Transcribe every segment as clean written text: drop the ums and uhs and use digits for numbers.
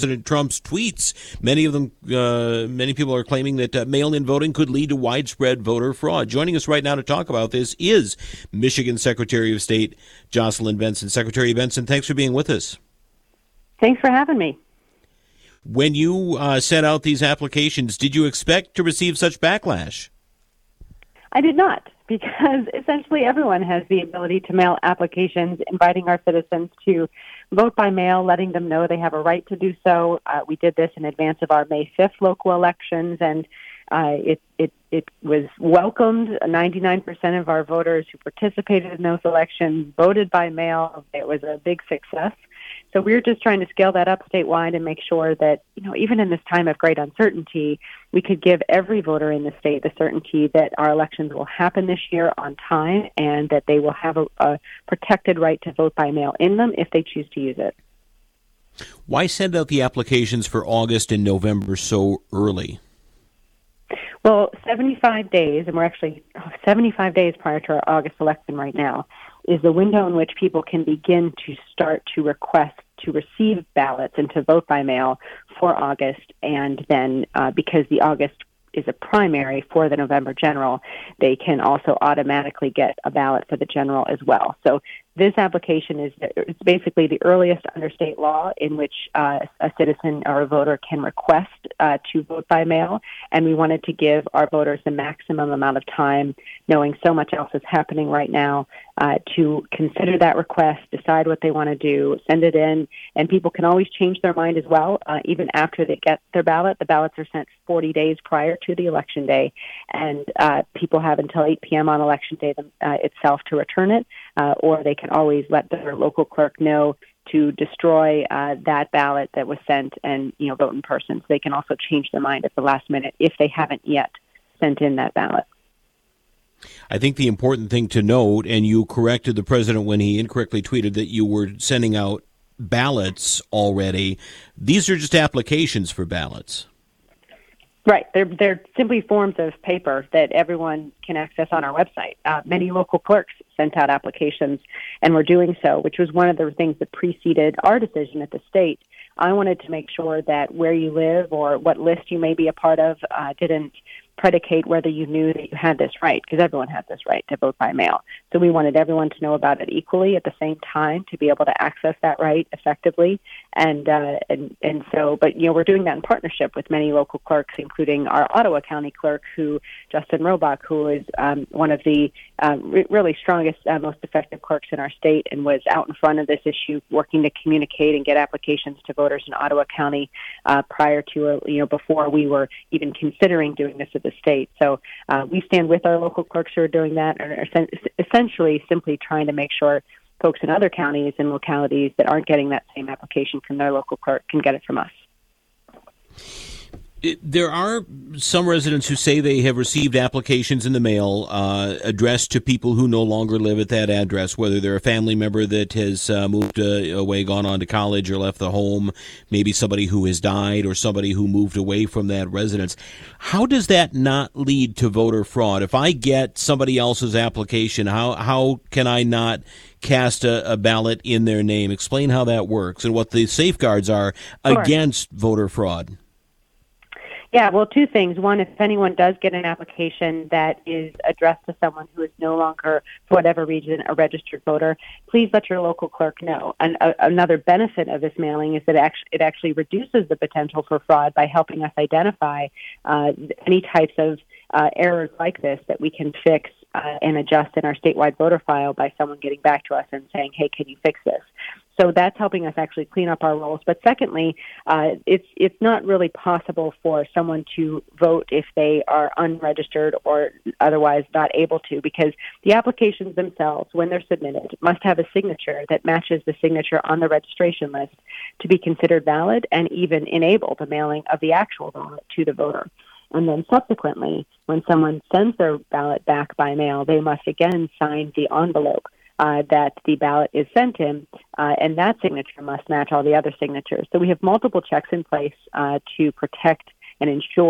President Trump's tweets. Many people are claiming that mail-in voting could lead to widespread voter fraud. Joining us right now to talk about this is Michigan Secretary of State Jocelyn Benson. Secretary Benson, thanks for being with us. Thanks for having me. When you sent out these applications, did you expect to receive such backlash? I did not, because essentially everyone has the ability to mail applications inviting our citizens to vote by mail, letting them know they have a right to do so. We did this in advance of our May 5th local elections, and it was welcomed. 99% of our voters who participated in those elections voted by mail. It was a big success. So we're just trying to scale that up statewide and make sure that, even in this time of great uncertainty, we could give every voter in the state the certainty that our elections will happen this year on time and that they will have a protected right to vote by mail in them if they choose to use it. Why send out the applications for August and November so early? Well, 75 days, and we're actually 75 days prior to our August election right now, is the window in which people can begin to start to request to receive ballots and to vote by mail for August. And then because the August is a primary for the November general, they can also automatically get a ballot for the general as well. So this application is basically the earliest under state law in which a citizen or a voter can request to vote by mail, and we wanted to give our voters the maximum amount of time, knowing so much else is happening right now, to consider that request, decide what they want to do, send it in, and people can always change their mind as well, even after they get their ballot. The ballots are sent 40 days prior to the election day, and people have until 8 p.m. on election day itself to return it, or they can always let their local clerk know to destroy that ballot that was sent and vote in person. So they can also change their mind at the last minute if they haven't yet sent in that ballot. I think the important thing to note, and you corrected the president when he incorrectly tweeted that you were sending out ballots already. These are just applications for ballots. Right. They're simply forms of paper that everyone can access on our website. Many local clerks sent out applications and were doing so, which was one of the things that preceded our decision at the state. I wanted to make sure that where you live or what list you may be a part of didn't predicate whether you knew that you had this right, because everyone has this right to vote by mail. So we wanted everyone to know about it equally at the same time to be able to access that right effectively. And so, but we're doing that in partnership with many local clerks, including our Ottawa County clerk, Justin Robach, who is one of the really strongest, most effective clerks in our state, and was out in front of this issue, working to communicate and get applications to voters in Ottawa County prior to before we were even considering doing this at the state. So we stand with our local clerks who are doing that, and are essentially simply trying to make sure folks in other counties and localities that aren't getting that same application from their local clerk can get it from us. There are some residents who say they have received applications in the mail addressed to people who no longer live at that address, whether they're a family member that has moved away, gone on to college, or left the home, maybe somebody who has died or somebody who moved away from that residence. How does that not lead to voter fraud? If I get somebody else's application, how can I not cast a ballot in their name? Explain how that works and what the safeguards are against voter fraud. Yeah, well, two things. One, if anyone does get an application that is addressed to someone who is no longer, for whatever reason, a registered voter, please let your local clerk know. And another benefit of this mailing is that it actually reduces the potential for fraud by helping us identify any types of errors like this that we can fix and adjust in our statewide voter file by someone getting back to us and saying, hey, can you fix this? So that's helping us actually clean up our rolls. But secondly, it's not really possible for someone to vote if they are unregistered or otherwise not able to, because the applications themselves, when they're submitted, must have a signature that matches the signature on the registration list to be considered valid and even enable the mailing of the actual ballot to the voter. And then subsequently, when someone sends their ballot back by mail, they must again sign the envelope that the ballot is sent in, and that signature must match all the other signatures. So we have multiple checks in place to protect and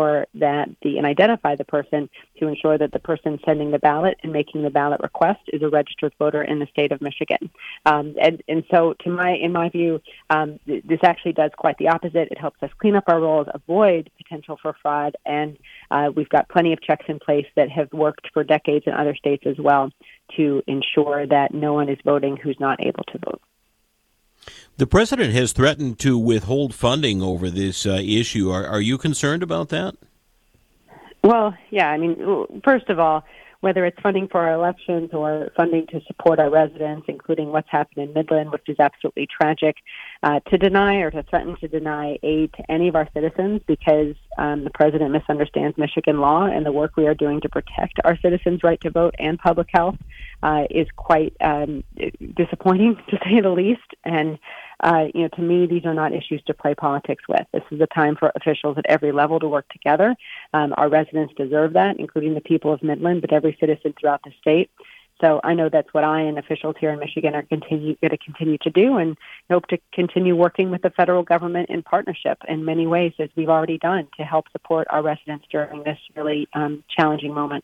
identify the person to ensure that the person sending the ballot and making the ballot request is a registered voter in the state of Michigan. And so, in my view, this actually does quite the opposite. It helps us clean up our rolls, avoid potential for fraud, and we've got plenty of checks in place that have worked for decades in other states as well to ensure that no one is voting who's not able to vote. The president has threatened to withhold funding over this issue. Are you concerned about that? Well, yeah. I mean, first of all, whether it's funding for our elections or funding to support our residents, including what's happened in Midland, which is absolutely tragic, to deny or to threaten to deny aid to any of our citizens because the president misunderstands Michigan law and the work we are doing to protect our citizens' right to vote and public health is quite disappointing, to say the least. And to me, these are not issues to play politics with. This is a time for officials at every level to work together. Our residents deserve that, including the people of Midland, but every citizen throughout the state. So I know that's what I and officials here in Michigan are going to continue to do, and hope to continue working with the federal government in partnership in many ways, as we've already done, to help support our residents during this really challenging moment.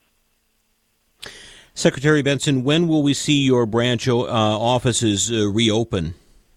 Secretary Benson, when will we see your branch offices reopen?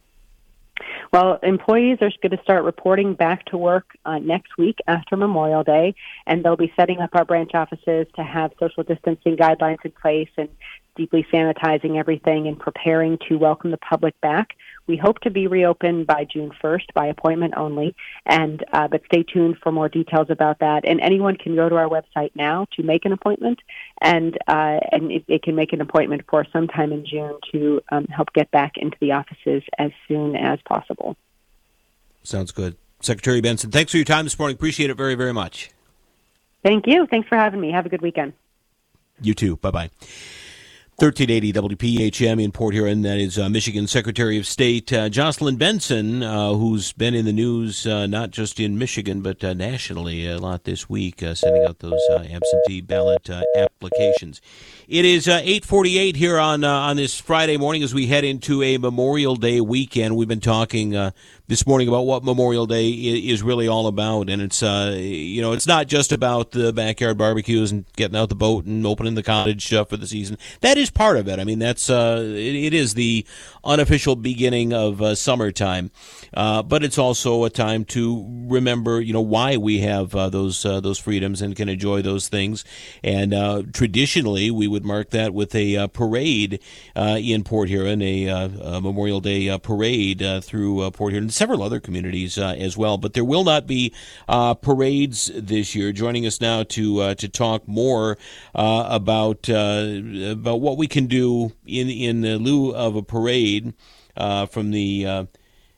Well, employees are going to start reporting back to work next week after Memorial Day, and they'll be setting up our branch offices to have social distancing guidelines in place and deeply sanitizing everything and preparing to welcome the public back. We hope to be reopened by June 1st by appointment only, and but stay tuned for more details about that. And anyone can go to our website now to make an appointment, and it can make an appointment for sometime in June to help get back into the offices as soon as possible. Sounds good. Secretary Benson, thanks for your time this morning. Appreciate it very, very much. Thank you. Thanks for having me. Have a good weekend. You too. Bye-bye. 1380 WPHM in Port Huron. That is Michigan Secretary of State Jocelyn Benson, who's been in the news not just in Michigan but nationally a lot this week, sending out those absentee ballot applications. It is 8:48 here on this Friday morning as we head into a Memorial Day weekend. We've been talking this morning about what Memorial Day is really all about, and it's it's not just about the backyard barbecues and getting out the boat and opening the cottage for the season. That is part of it. I mean, that's it is the unofficial beginning of summertime, but it's also a time to remember, why we have those freedoms and can enjoy those things. And traditionally, we would mark that with a parade in Port Huron, a Memorial Day parade through Port Huron and several other communities as well. But there will not be parades this year. Joining us now to talk more about what we can do in lieu of a parade from the.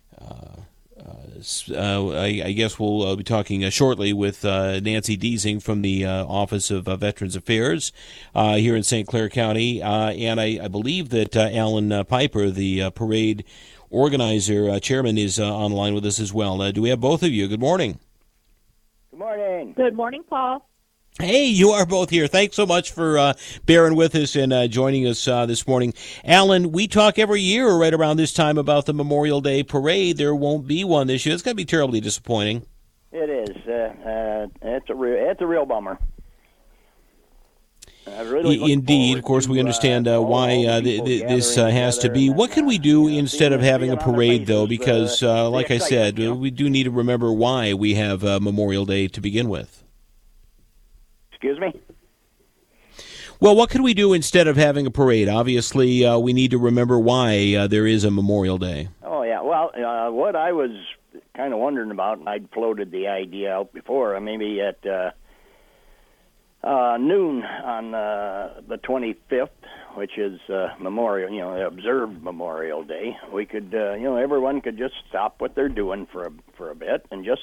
I guess we'll be talking shortly with Nancy Deasing from the Office of Veterans Affairs here in St. Clair County. And I believe that Alan Piper, the parade organizer, chairman, is on the line with us as well. Do we have both of you? Good morning. Good morning. Good morning, Paul. Hey, you are both here. Thanks so much for bearing with us and joining us this morning. Alan, we talk every year right around this time about the Memorial Day Parade. There won't be one this year. It's going to be terribly disappointing. It is. It's a real bummer. Indeed. Of course, we understand why this has to be. What can we do instead of having a parade, though? Because, like I said, we do need to remember why we have Memorial Day to begin with. Excuse me? Well, what can we do instead of having a parade? Obviously, we need to remember why there is a Memorial Day. Oh, yeah. Well, what I was kind of wondering about, and I'd floated the idea out before, maybe at noon on the 25th, which is Memorial, observed Memorial Day, we could, everyone could just stop what they're doing for a bit and just,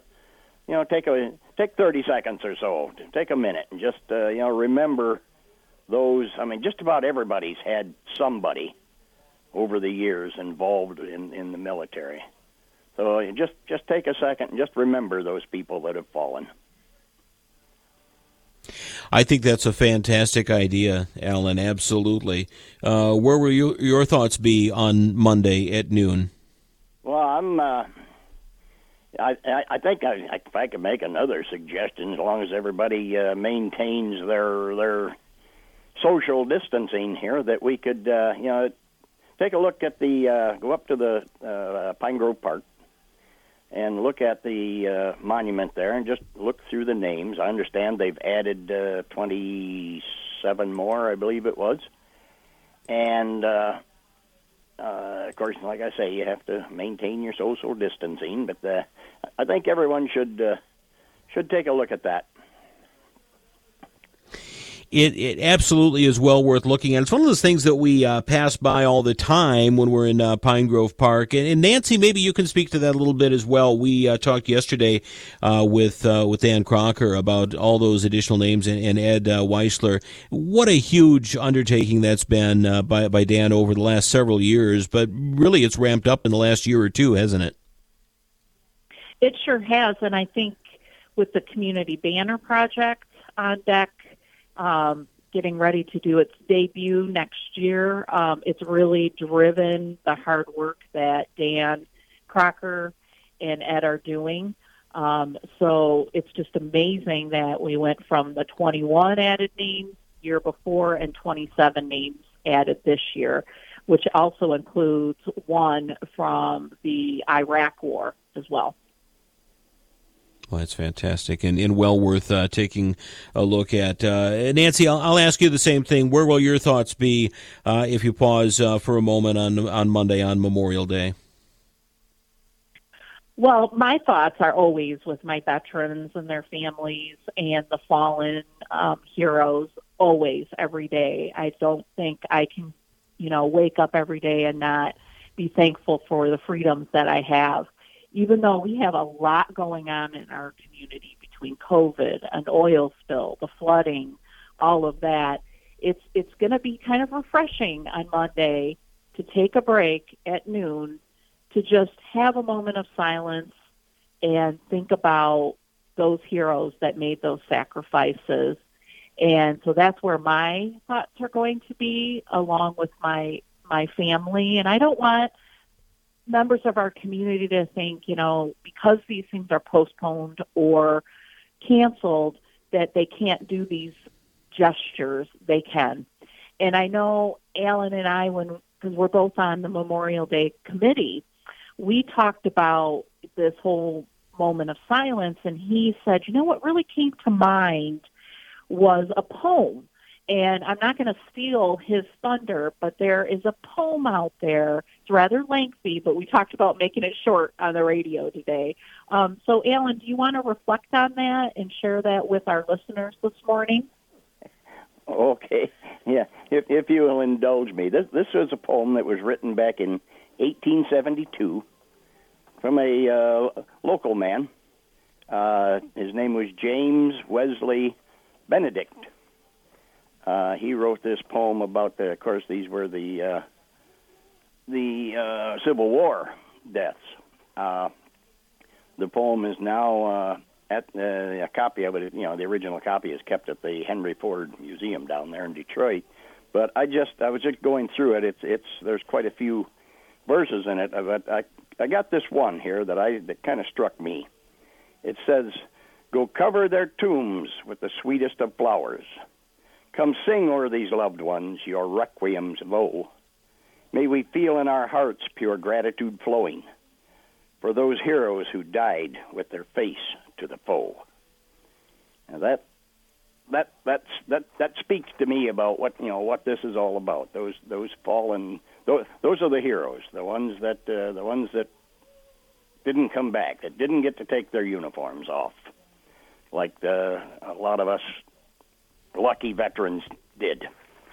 take 30 seconds or so, take a minute, and just remember those. Just about everybody's had somebody over the years involved in the military. So just take a second and just remember those people that have fallen. I think that's a fantastic idea, Alan. Absolutely. Where will your thoughts be on Monday at noon? Well, I'm I think if I could make another suggestion, as long as everybody maintains their social distancing here, that we could take a look at go up to the Pine Grove Park and look at the monument there and just look through the names. I understand they've added 27 more, I believe it was, and of course, like I say, you have to maintain your social distancing, but I think everyone should take a look at that. It absolutely is well worth looking at. It's one of those things that we pass by all the time when we're in Pine Grove Park. And Nancy, maybe you can speak to that a little bit as well. We talked yesterday with Dan Crocker about all those additional names and Ed Weisler. What a huge undertaking that's been by Dan over the last several years. But really, it's ramped up in the last year or two, hasn't it? It sure has. And I think with the Community Banner Project on deck, getting ready to do its debut next year. It's really driven the hard work that Dan Crocker and Ed are doing. So it's just amazing that we went from the 21 added names year before and 27 names added this year, which also includes one from the Iraq War as well. Well, that's fantastic and well worth taking a look at. Nancy, I'll ask you the same thing. Where will your thoughts be if you pause for a moment on Monday, on Memorial Day? Well, my thoughts are always with my veterans and their families and the fallen heroes, always, every day. I don't think I can, wake up every day and not be thankful for the freedoms that I have. Even though we have a lot going on in our community between COVID, an oil spill, the flooding, all of that, it's going to be kind of refreshing on Monday to take a break at noon to just have a moment of silence and think about those heroes that made those sacrifices. And so that's where my thoughts are going to be, along with my family. And I don't want members of our community to think, because these things are postponed or canceled, that they can't do these gestures. They can. And I know Alan and I, because we're both on the Memorial Day committee, we talked about this whole moment of silence, and he said, what really came to mind was a poem. And I'm not going to steal his thunder, but there is a poem out there. It's rather lengthy, but we talked about making it short on the radio today. So, Alan, do you want to reflect on that and share that with our listeners this morning? Okay. Yeah, if you will indulge me. This was a poem that was written back in 1872 from a local man. His name was James Wesley Benedict. He wrote this poem about of course, these were the Civil War deaths. The poem is now a copy of it. The original copy is kept at the Henry Ford Museum down there in Detroit. But I was just going through it. There's quite a few verses in it. But I got this one here that kind of struck me. It says, "Go cover their tombs with the sweetest of flowers. Come sing o'er these loved ones your requiems low. May we feel in our hearts pure gratitude flowing for those heroes who died with their face to the foe." Now that speaks to me about what this is all about. Those fallen, those are the heroes, the ones that didn't come back, that didn't get to take their uniforms off, like a lot of us lucky veterans did.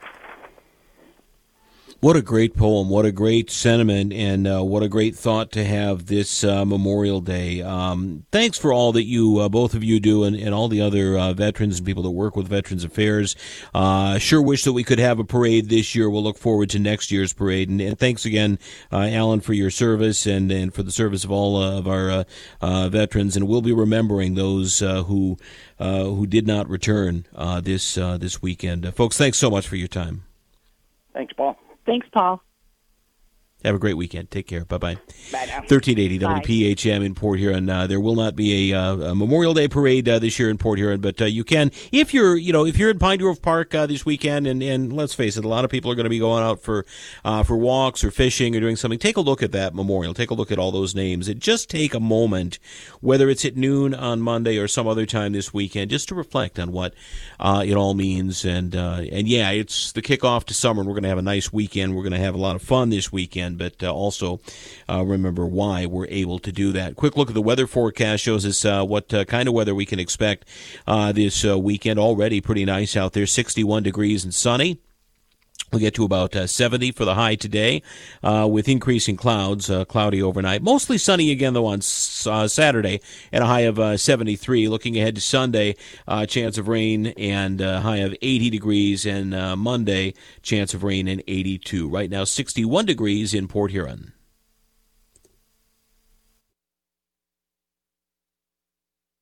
What a great poem, what a great sentiment, and what a great thought to have this Memorial Day. Thanks for all that you, both of you, do, and all the other veterans and people that work with Veterans Affairs. Sure wish that we could have a parade this year. We'll look forward to next year's parade. And thanks again, Alan, for your service and for the service of all of our veterans. And we'll be remembering those who did not return this weekend. Folks, thanks so much for your time. Thanks, Paul. Thanks, Paul. Have a great weekend. Take care. Bye-bye. Bye now. 1380 WPHM in Port Huron. There will not be a Memorial Day parade this year in Port Huron, but you can, if you're in Pine Grove Park this weekend, and let's face it, a lot of people are going to be going out for walks or fishing or doing something. Take a look at that memorial. Take a look at all those names. Just take a moment, whether it's at noon on Monday or some other time this weekend, just to reflect on what it all means. And yeah, it's the kickoff to summer, and we're going to have a nice weekend. We're going to have a lot of fun this weekend, but also remember why we're able to do that. Quick look at the weather forecast shows us what kind of weather we can expect this weekend. Already pretty nice out there, 61 degrees and sunny. We'll get to about 70 for the high today, with increasing clouds, cloudy overnight. Mostly sunny again, though, on Saturday, at a high of 73. Looking ahead to Sunday, chance of rain and high of 80 degrees, and Monday, chance of rain and 82. Right now, 61 degrees in Port Huron.